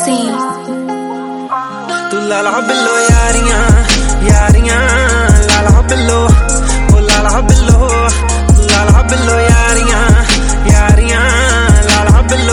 तू लाला बिल्लो यारियां यारियां लाला बिल्लो ओ लाला बिल्लो लाला बिल्लो यारियां यारियां लाला बिल्लो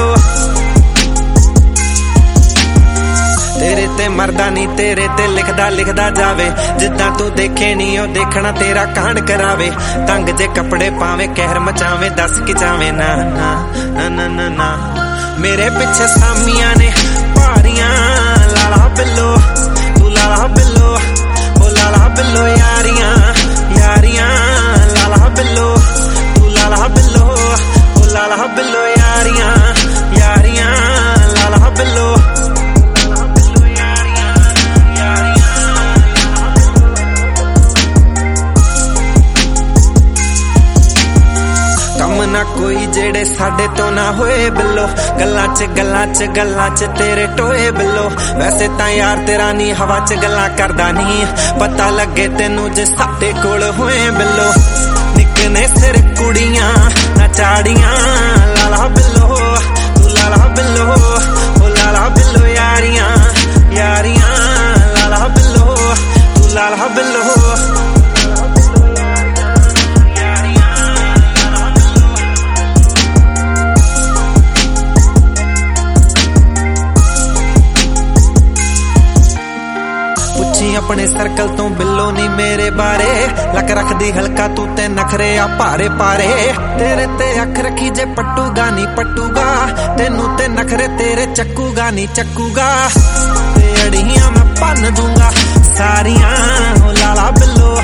तेरे ते मरदा नी तेरे ते लिखदा लिखदा जावे जिद्दां तू देखे नी ओ देखना तेरा कांड करावे तंग जे कपड़े पावे कहर मचावे दस कि जावे ना ना ना ना ना ना मेरे पिछे सामियां ने भारियां लाला बिल्लो तू लाला बिल्लो ओ लाला बिल्लो यारियां यारियां लाला बिल्लो तू लाला बिल्लो ओ लाला बिल्लो यारियां यारियां लाला बिल्लो ना कोई जेड़े साडे तो ना होए बिल्लो गल्लां च तेरे टोए बिल्लो वैसे तां यार तेरा नी हवा च गल्लां करदा नी पता लगे तेनू जे साडे कोल होए बिल्लो निकने सिर कुड़ियां ना चाड़ियां लाला बिल्लो तू लाला बिल्लो ओ लाला बिल्लो यारियां यारियां लाला बिल्लो तू लाला बिल्लो अपने सर्कल तो बिल्लो नी मेरे बारे लक रखदी हल्का तू ते नखरे आ भारे पारे तेरे ते अख रखी जे पट्टूगा नी पट्टूगा तेनू ते नखरे तेरे चक्कूगा नी चक्कूगा ते अड़ियां मैं भन दूंगा सारियां ओ लाला बिल्लो